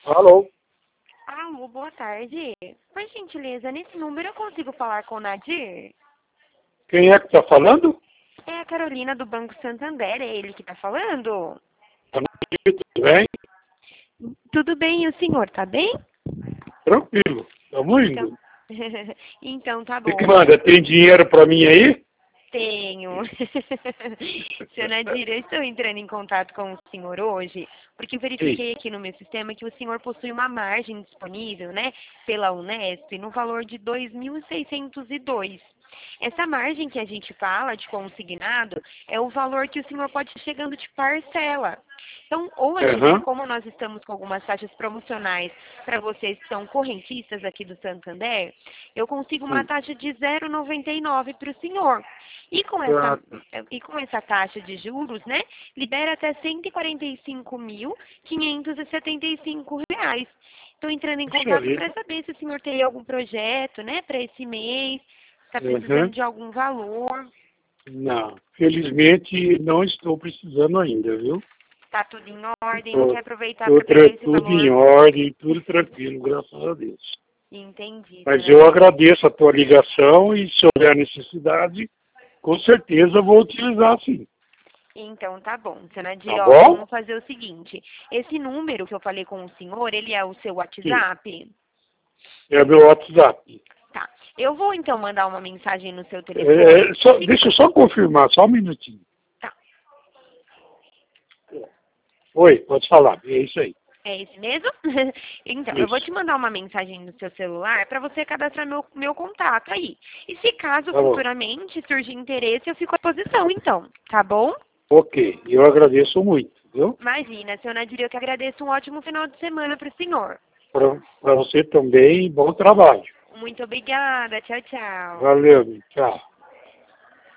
Alô? Alô, boa tarde. Por gentileza, nesse número eu consigo falar com o Nadir? Quem é que está falando? É a Carolina do Banco Santander, é ele que está falando? Tudo bem? Tudo bem, e o senhor tá bem? Tranquilo. Estamos Então, indo. então tá O que bom. manda? Tem dinheiro para mim aí? Tenho. Seu Nadir, eu estou entrando em contato com o senhor hoje, porque eu Sim. verifiquei aqui no meu sistema que o senhor possui uma margem disponível, né, pela Unesp, no valor de 2.602. Essa margem que a gente fala de consignado é o valor que o senhor pode ir chegando de parcela. Então, hoje, né, Aham. como nós estamos com algumas taxas promocionais para vocês que são correntistas aqui do Santander, eu consigo uma Sim. taxa de 0,99 para o senhor. E com Ah, essa, tá. e com essa taxa de juros, né, libera até R$ 145.575. Estou entrando em Puxa contato para vida. saber se o senhor tem algum projeto, né, para esse mês, está precisando Aham. de algum valor. Não. Felizmente não estou precisando ainda, viu? Está tudo em ordem, quer Estou aproveitar para pegar esse tudo em valor? ordem, tudo tranquilo, graças a Deus. Entendi, Mas senhora eu Dir. agradeço a tua ligação e se houver necessidade, com certeza vou utilizar sim. Então, tá bom, senhora Tá Dir, ó, bom? vamos fazer o seguinte. Esse número que eu falei com o senhor, ele é o seu Sim. WhatsApp? É o meu WhatsApp. Tá. Eu vou, então, mandar uma mensagem no seu telefone. Deixa eu só confirmar, só um minutinho. Tá. Oi, pode falar. É isso aí. É esse mesmo? Então, eu vou Isso. te mandar uma mensagem no seu celular para você cadastrar meu contato aí. E se caso Tá bom. futuramente surgir interesse, eu fico à disposição, então. Tá bom? Ok. Eu agradeço muito, viu? Imagina, senhora Nadir, eu que agradeço. Um ótimo final de semana para o senhor. Para você também, bom trabalho. Muito obrigada. Tchau, tchau. Valeu, tchau.